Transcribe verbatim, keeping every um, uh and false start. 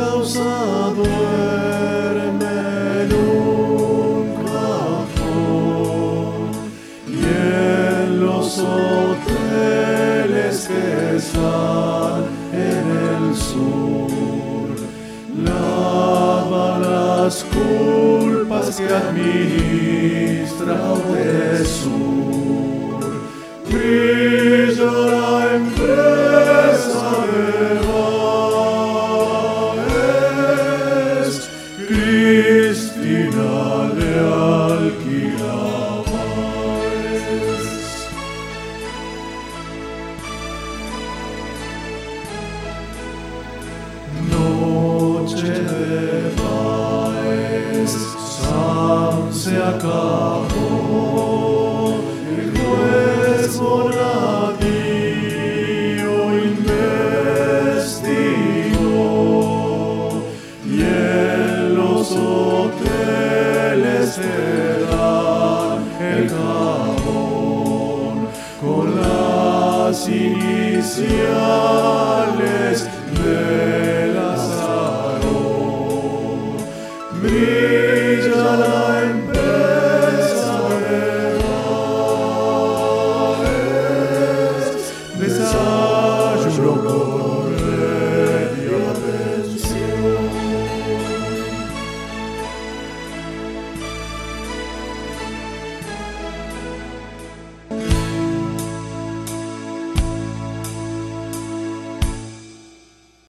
causa duerme en un cajón, y en los hoteles que están en el sur lava las culpas que administra Odesur. Brilla la empresa de Baez, Cristina le alquila Baez. Noche de Baez, Sam se acabó.